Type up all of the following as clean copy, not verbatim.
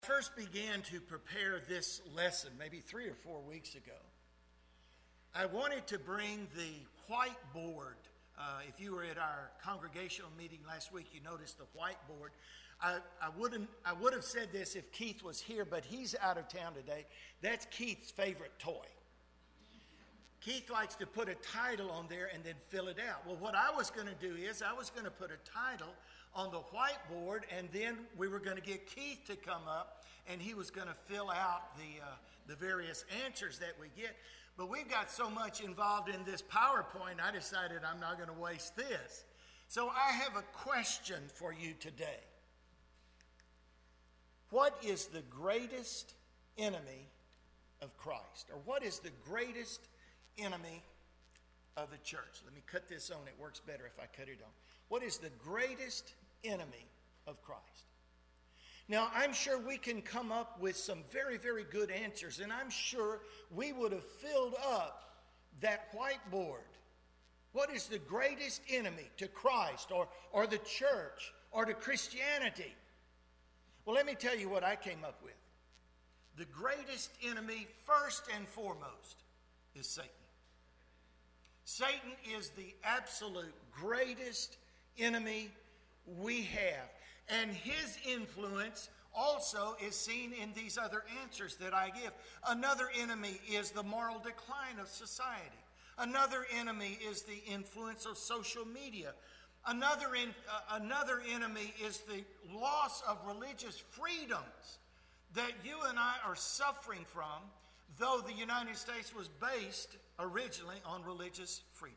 First began to prepare this lesson maybe 3 or 4 weeks ago, I wanted to bring the whiteboard. If you were at our congregational meeting last week, you noticed the whiteboard. I would have said this if Keith was here, but he's out of town today. That's Keith's favorite toy. Keith likes to put a title on there and then fill it out. Well, what I was going to do is I was going to put a title on the whiteboard, and then we were going to get Keith to come up, and he was going to fill out the various answers that we get. But we've got so much involved in this PowerPoint, I decided I'm not going to waste this. So I have a question for you today. What is the greatest enemy of Christ? Or what is the greatest enemy of the church? Let me cut this on. It works better if I cut it on. What is the greatest enemy of Christ? Now, I'm sure we can come up with some very, very good answers, and I'm sure we would have filled up that whiteboard. What is the greatest enemy to Christ or the church or to Christianity? Well, let me tell you what I came up with. The greatest enemy, first and foremost, is Satan. Satan is the absolute greatest enemy we have. And his influence also is seen in these other answers that I give. Another enemy is the moral decline of society. Another enemy is the influence of social media. Another enemy is the loss of religious freedoms that you and I are suffering from, though the United States was based originally on religious freedom.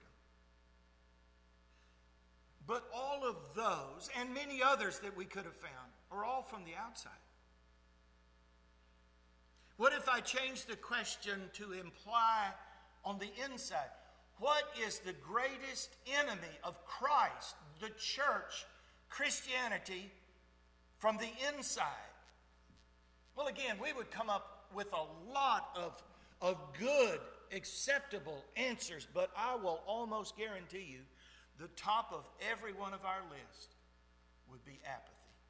But all of those, and many others that we could have found, are all from the outside. What if I change the question to imply on the inside? What is the greatest enemy of Christ, the church, Christianity, from the inside? Well, again, we would come up with a lot of good, acceptable answers, but I will almost guarantee you the top of every one of our list would be apathy.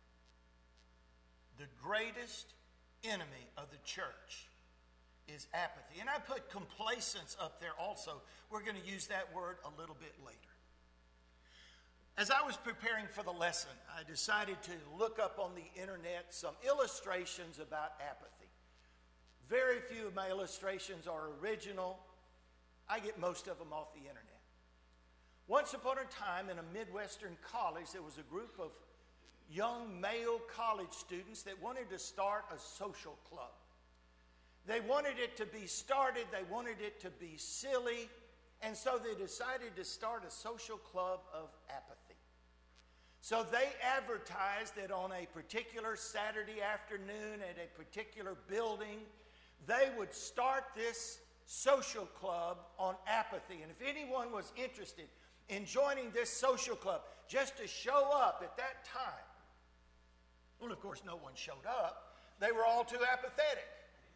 The greatest enemy of the church is apathy. And I put complacence up there also. We're going to use that word a little bit later. As I was preparing for the lesson, I decided to look up on the internet some illustrations about apathy. Very few of my illustrations are original. I get most of them off the internet. Once upon a time in a Midwestern college, there was a group of young male college students that wanted to start a social club. They wanted it to be started, they wanted it to be silly, and so they decided to start a social club of apathy. So they advertised that on a particular Saturday afternoon at a particular building, they would start this social club on apathy. And if anyone was interested in joining this social club, just to show up at that time. Well, of course, no one showed up. They were all too apathetic.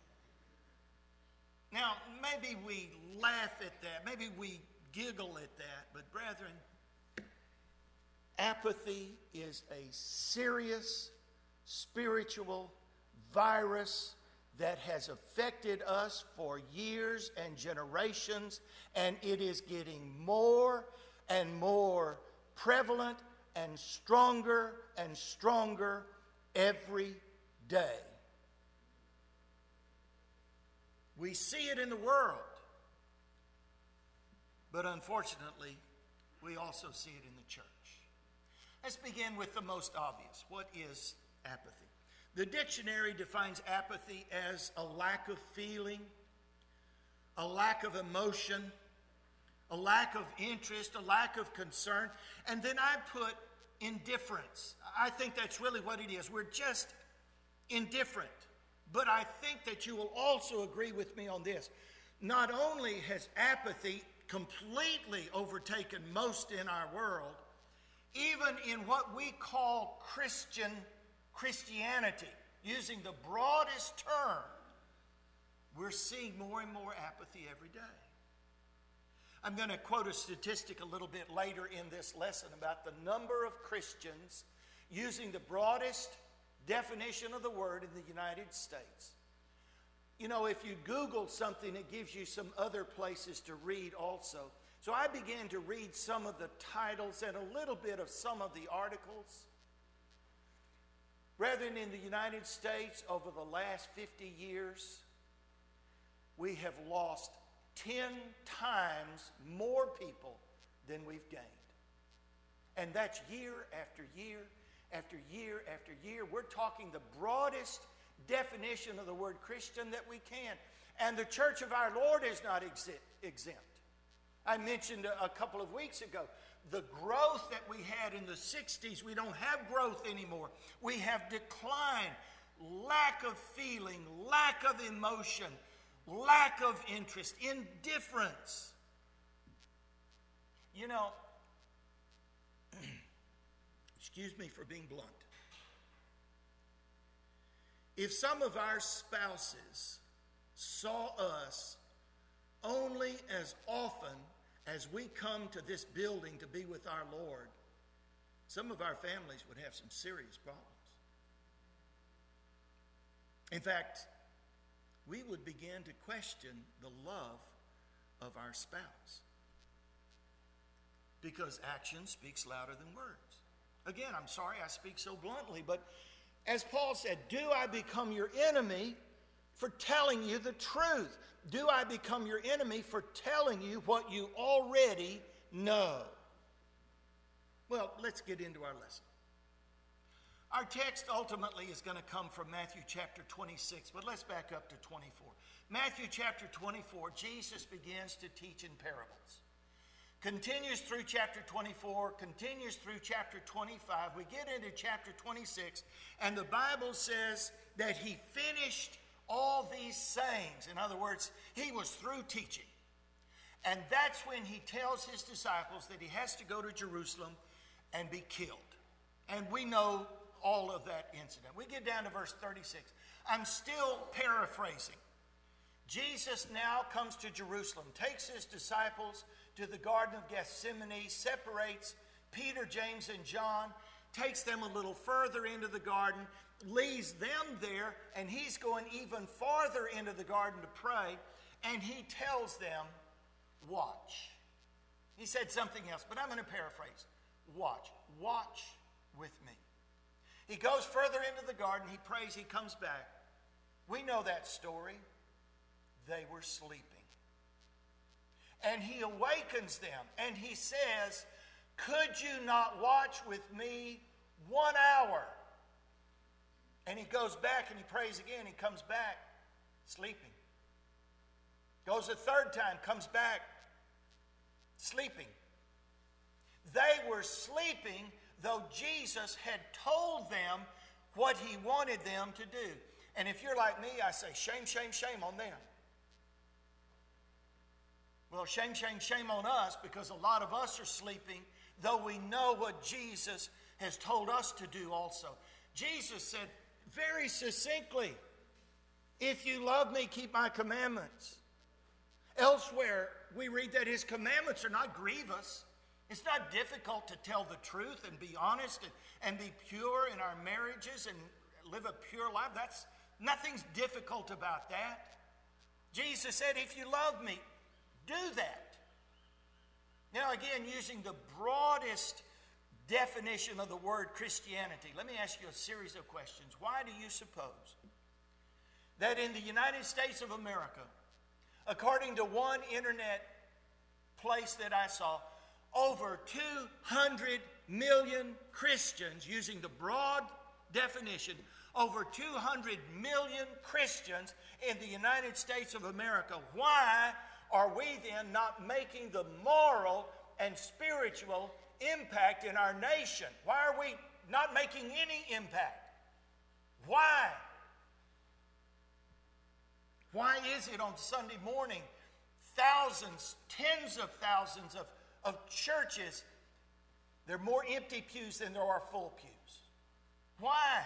Now, maybe we laugh at that. Maybe we giggle at that. But brethren, apathy is a serious spiritual virus that has affected us for years and generations, and it is getting more and more prevalent and stronger every day. We see it in the world, but unfortunately, we also see it in the church. Let's begin with the most obvious. What is apathy? The dictionary defines apathy as a lack of feeling, a lack of emotion, a lack of interest, a lack of concern, and then I put indifference. I think that's really what it is. We're just indifferent. But I think that you will also agree with me on this. Not only has apathy completely overtaken most in our world, even in what we call Christianity, using the broadest term, we're seeing more and more apathy every day. I'm going to quote a statistic a little bit later in this lesson about the number of Christians, using the broadest definition of the word in the United States. You know, if you Google something, it gives you some other places to read also. So I began to read some of the titles and a little bit of some of the articles. Brethren, in the United States, over the last 50 years, we have lost 10 times more people than we've gained. And that's year after year after year after year. We're talking the broadest definition of the word Christian that we can. And the church of our Lord is not exempt. I mentioned a couple of weeks ago, the growth that we had in the 60s, we don't have growth anymore. We have decline, lack of feeling, lack of emotion, lack of interest, indifference. You know, excuse me for being blunt. If some of our spouses saw us only as often as we come to this building to be with our Lord, some of our families would have some serious problems. In fact, we would begin to question the love of our spouse, because action speaks louder than words. Again, I'm sorry I speak so bluntly, but as Paul said, do I become your enemy for telling you the truth? Do I become your enemy for telling you what you already know? Well, let's get into our lesson. Our text ultimately is going to come from Matthew chapter 26, but let's back up to 24. Matthew chapter 24, Jesus begins to teach in parables. Continues through chapter 24, continues through chapter 25. We get into chapter 26, and the Bible says that he finished all these sayings. In other words, he was through teaching. And that's when he tells his disciples that he has to go to Jerusalem and be killed. And we know all of that incident. We get down to verse 36. I'm still paraphrasing. Jesus now comes to Jerusalem, takes his disciples to the Garden of Gethsemane, separates Peter, James, and John, takes them a little further into the garden, leaves them there, and he's going even farther into the garden to pray, and he tells them, watch. He said something else, but I'm going to paraphrase. Watch. Watch with me. He goes further into the garden, he prays, he comes back. We know that story. They were sleeping. And he awakens them, and he says, could you not watch with me 1 hour? And he goes back and he prays again. He comes back sleeping. Goes a third time, comes back sleeping. They were sleeping, though Jesus had told them what he wanted them to do. And if you're like me, I say, shame, shame, shame on them. Well, shame, shame, shame on us, because a lot of us are sleeping, though we know what Jesus has told us to do also. Jesus said very succinctly, if you love me, keep my commandments. Elsewhere, we read that his commandments are not grievous. It's not difficult to tell the truth and be honest and be pure in our marriages and live a pure life. Nothing's difficult about that. Jesus said, if you love me, do that. Now, again, using the broadest definition of the word Christianity, let me ask you a series of questions. Why do you suppose that in the United States of America, according to one internet place that I saw, over 200 million Christians, using the broad definition, over 200 million Christians in the United States of America, why are we then not making the moral and spiritual impact in our nation? Why are we not making any impact? Why? Why is it on Sunday morning, thousands, tens of thousands of churches, there are more empty pews than there are full pews? Why?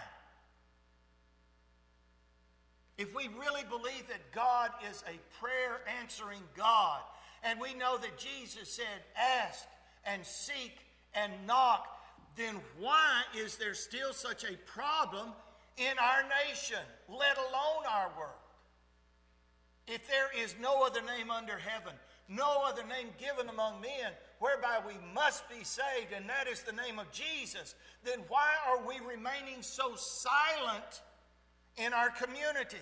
If we really believe that God is a prayer-answering God, and we know that Jesus said, ask and seek and knock, then why is there still such a problem in our nation, let alone our world. If there is no other name under heaven, no other name given among men, whereby we must be saved, and that is the name of Jesus, then why are we remaining so silent in our community?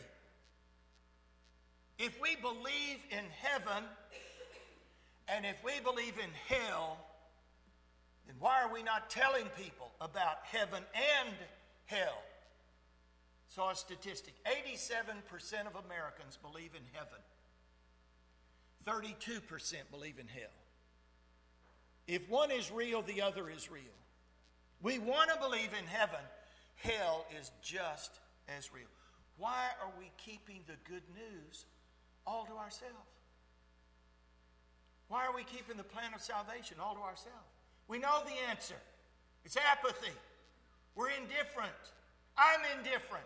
If we believe in heaven, and if we believe in hell, then why are we not telling people about heaven and hell? Saw a statistic. 87% of Americans believe in heaven. 32% believe in hell. If one is real, the other is real. We want to believe in heaven. Hell is just as real. Why are we keeping the good news all to ourselves? Why are we keeping the plan of salvation all to ourselves? We know the answer. It's apathy. We're indifferent. I'm indifferent.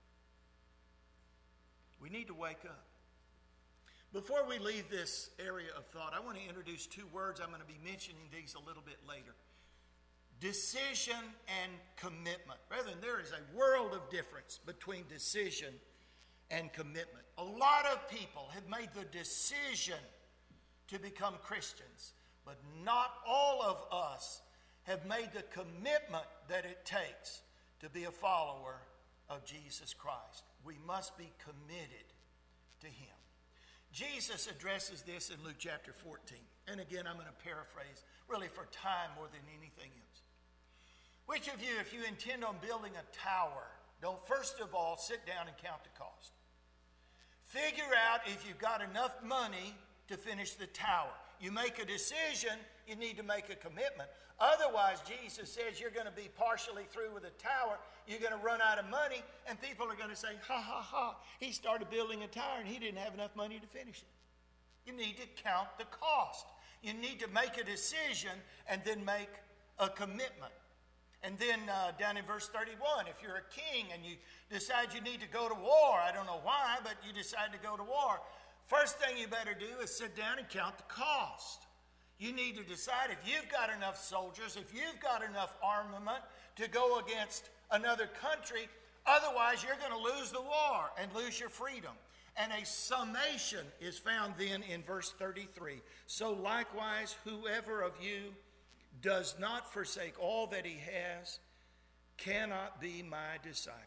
We need to wake up. Before we leave this area of thought, I want to introduce two words. I'm going to be mentioning these a little bit later. Decision and commitment. Brethren, there is a world of difference between decision and commitment. A lot of people have made the decision to become Christians, but not all of us have made the commitment that it takes to be a follower of Jesus Christ. We must be committed to Him. Jesus addresses this in Luke chapter 14. And again, I'm going to paraphrase, really for time more than anything else. Which of you, if you intend on building a tower, don't first of all sit down and count the cost. Figure out if you've got enough money to finish the tower. You make a decision, you need to make a commitment. Otherwise, Jesus says you're going to be partially through with a tower, you're going to run out of money, and people are going to say, ha, ha, ha, he started building a tower and he didn't have enough money to finish it. You need to count the cost. You need to make a decision and then make a commitment. And then down in verse 31, if you're a king and you decide you need to go to war, I don't know why, but you decide to go to war, first thing you better do is sit down and count the cost. You need to decide if you've got enough soldiers, if you've got enough armament to go against another country. Otherwise, you're going to lose the war and lose your freedom. And a summation is found then in verse 33. So likewise, whoever of you does not forsake all that he has cannot be my disciple.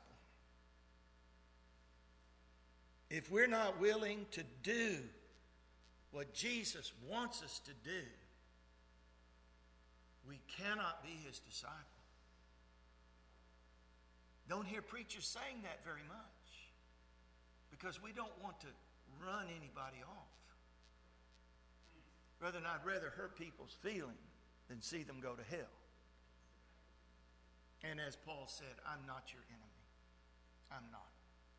If we're not willing to do what Jesus wants us to do, we cannot be his disciple. Don't hear preachers saying that very much because we don't want to run anybody off. Brethren, I'd rather hurt people's feelings than see them go to hell. And as Paul said, I'm not your enemy. I'm not.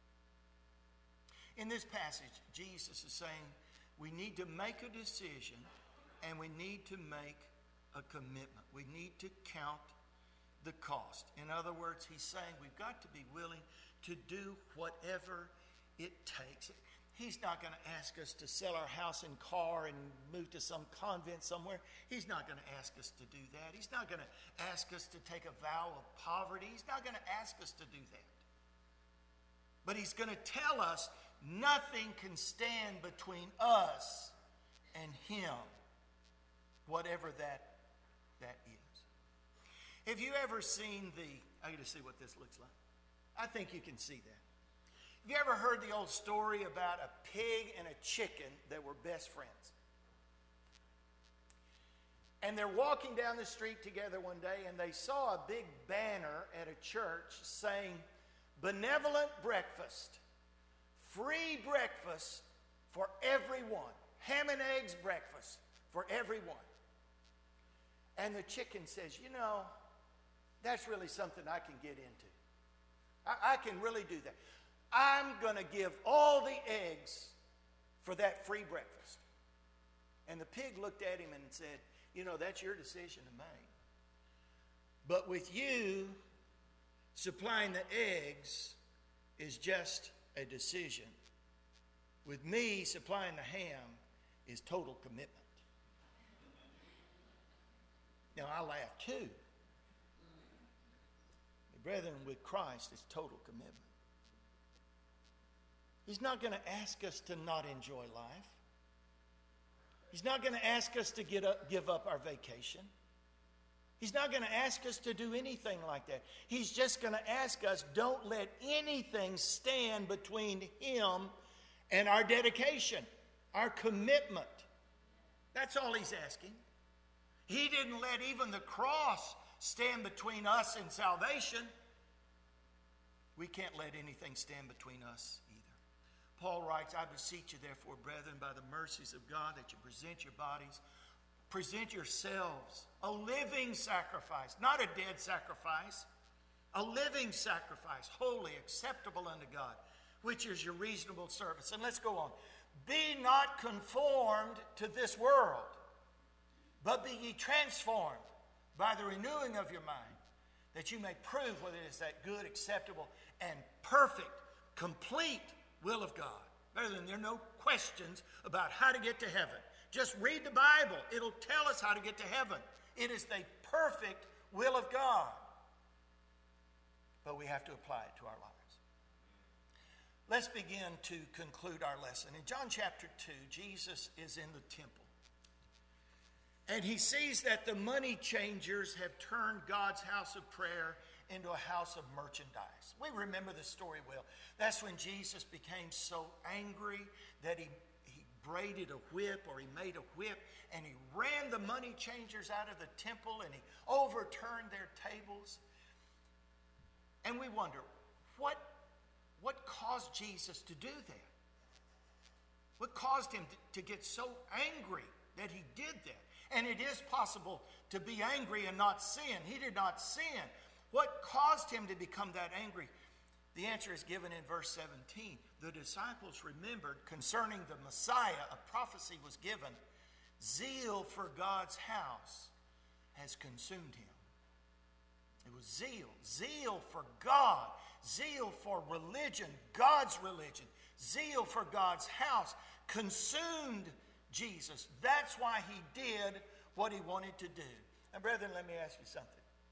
In this passage, Jesus is saying we need to make a decision and we need to make a commitment. We need to count the cost. In other words, he's saying we've got to be willing to do whatever it takes. He's not going to ask us to sell our house and car and move to some convent somewhere. He's not going to ask us to do that. He's not going to ask us to take a vow of poverty. He's not going to ask us to do that. But he's going to tell us nothing can stand between us and him, whatever that is. Have you ever seen I got to see what this looks like. I think you can see that. Have you ever heard the old story about a pig and a chicken that were best friends? And they're walking down the street together one day and they saw a big banner at a church saying, benevolent breakfast, free breakfast for everyone, ham and eggs breakfast for everyone. And the chicken says, you know, that's really something I can get into. I can really do that. I'm going to give all the eggs for that free breakfast. And the pig looked at him and said, you know, that's your decision to make. But with you, supplying the eggs is just a decision. With me, supplying the ham is total commitment. Now, I laugh too. Brethren, with Christ, it's total commitment. He's not going to ask us to not enjoy life. He's not going to ask us to give up our vacation. He's not going to ask us to do anything like that. He's just going to ask us, don't let anything stand between Him and our dedication, our commitment. That's all He's asking. He didn't let even the cross stand between us and salvation. We can't let anything stand between us either. Paul writes, I beseech you therefore, brethren, by the mercies of God, that you present your bodies, present yourselves a living sacrifice, not a dead sacrifice, a living sacrifice, holy, acceptable unto God, which is your reasonable service. And let's go on. Be not conformed to this world, but be ye transformed by the renewing of your mind, that you may prove whether it is that good, acceptable, and perfect, complete will of God. Brethren, there are no questions about how to get to heaven. Just read the Bible. It'll tell us how to get to heaven. It is the perfect will of God. But we have to apply it to our lives. Let's begin to conclude our lesson. In John chapter 2, Jesus is in the temple. And he sees that the money changers have turned God's house of prayer into a house of merchandise. We remember the story well. That's when Jesus became so angry that he braided a whip, or he made a whip, and he ran the money changers out of the temple, and he overturned their tables. And we wonder, what caused Jesus to do that? What caused him to get so angry that he did that? And it is possible to be angry and not sin. He did not sin. What caused him to become that angry? The answer is given in verse 17. The disciples remembered concerning the Messiah, a prophecy was given. Zeal for God's house has consumed him. It was zeal. Zeal for God. Zeal for religion, God's religion. Zeal for God's house consumed Jesus. That's why he did what he wanted to do. Now, brethren, let me ask you something.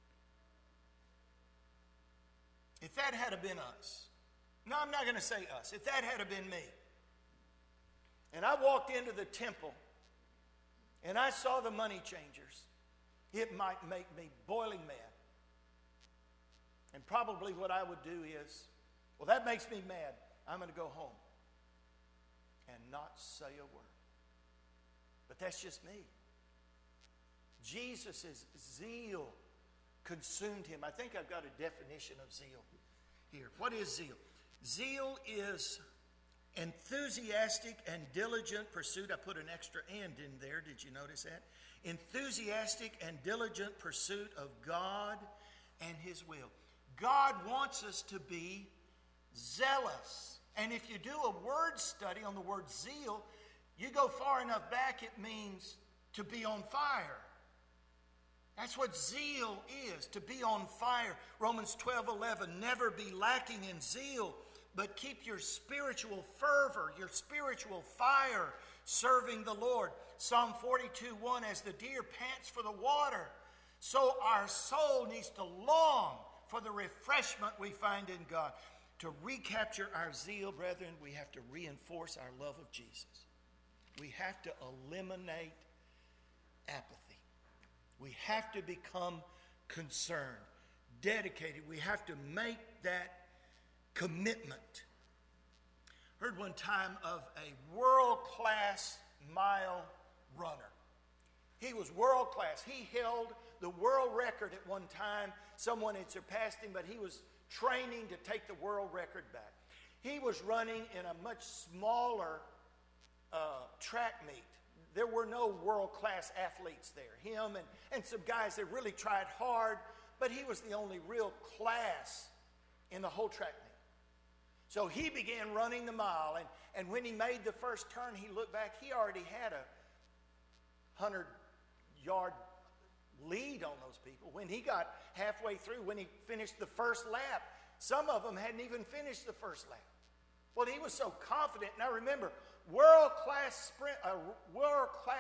If that had been us, no, I'm not going to say us. If that had been me, and I walked into the temple, and I saw the money changers, it might make me boiling mad. And probably what I would do is, well, that makes me mad. I'm going to go home and not say a word. But that's just me. Jesus' zeal consumed him. I think I've got a definition of zeal here. What is zeal? Zeal is enthusiastic and diligent pursuit. I put an extra "and" in there. Did you notice that? Enthusiastic and diligent pursuit of God and his will. God wants us to be zealous. And if you do a word study on the word zeal, you go far enough back, it means to be on fire. That's what zeal is, to be on fire. Romans 12:11, never be lacking in zeal, but keep your spiritual fervor, your spiritual fire, serving the Lord. Psalm 42:1, as the deer pants for the water, so our soul needs to long for the refreshment we find in God. To recapture our zeal, brethren, we have to reinforce our love of Jesus. We have to eliminate apathy. We have to become concerned, dedicated. We have to make that commitment. Heard one time of a world-class mile runner. He was world-class. He held the world record at one time. Someone had surpassed him, but he was training to take the world record back. He was running in a much smaller track meet. There were no world-class athletes there. Him and some guys that really tried hard, but he was the only real class in the whole track meet. So he began running the mile, and when he made the first turn, he looked back. He already had a 100-yard lead on those people. When he got halfway through, when he finished the first lap, some of them hadn't even finished the first lap. Well, he was so confident. Now remember, world-class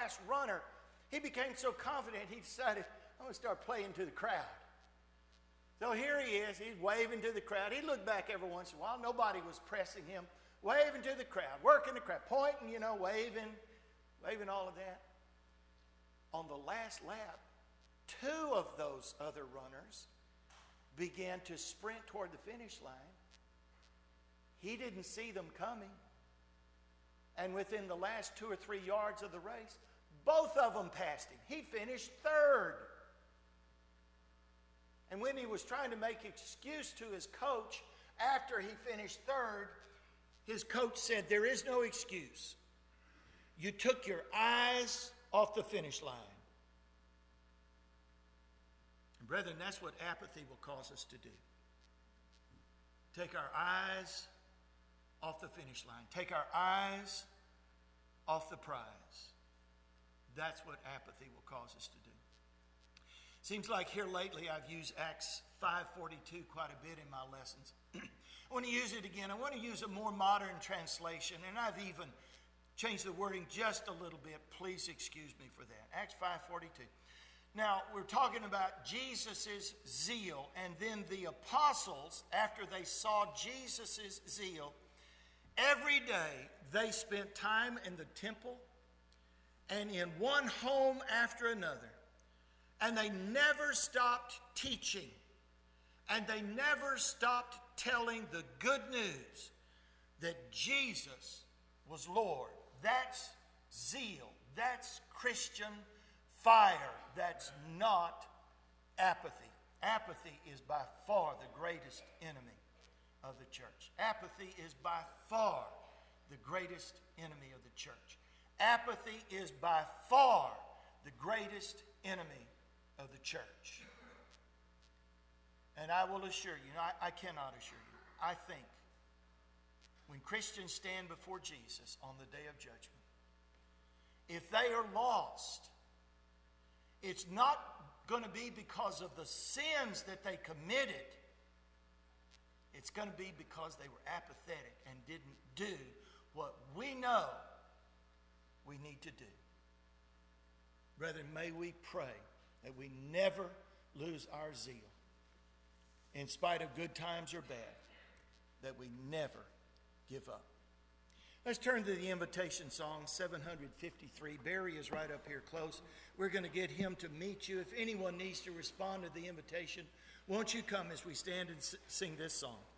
runner, he became so confident he decided, I'm going to start playing to the crowd. So here he is. He's waving to the crowd. He looked back every once in a while. Nobody was pressing him. Waving to the crowd, working the crowd, pointing, waving all of that. On the last lap, 2 of those other runners began to sprint toward the finish line. He didn't see them coming. And within the last 2 or 3 yards of the race, both of them passed him. He finished 3rd. And when he was trying to make excuse to his coach after he finished 3rd, his coach said, "There is no excuse. You took your eyes off the finish line." And brethren, that's what apathy will cause us to do. Take our eyes off the finish line. Take our eyes off the prize. That's what apathy will cause us to do. Seems like here lately I've used Acts 5:42 quite a bit in my lessons. I want to use it again. I want to use a more modern translation, and I've even changed the wording just a little bit. Please excuse me for that. Acts 5:42. Now, we're talking about Jesus' zeal, and then the apostles, after they saw Jesus' zeal, every day they spent time in the temple and in one home after another. And they never stopped teaching. And they never stopped telling the good news that Jesus was Lord. That's zeal. That's Christian fire. That's not apathy. Apathy is by far the greatest enemy of the church. Apathy is by far the greatest enemy of the church. Apathy is by far the greatest enemy of the church. And I will assure you, I cannot assure you, I think when Christians stand before Jesus on the day of judgment, if they are lost, it's not going to be because of the sins that they committed. It's going to be because they were apathetic and didn't do what we know we need to do. Brethren, may we pray that we never lose our zeal, in spite of good times or bad, that we never give up. Let's turn to the invitation song, 753. Barry is right up here close. We're going to get him to meet you. If anyone needs to respond to the invitation, won't you come as we stand and sing this song?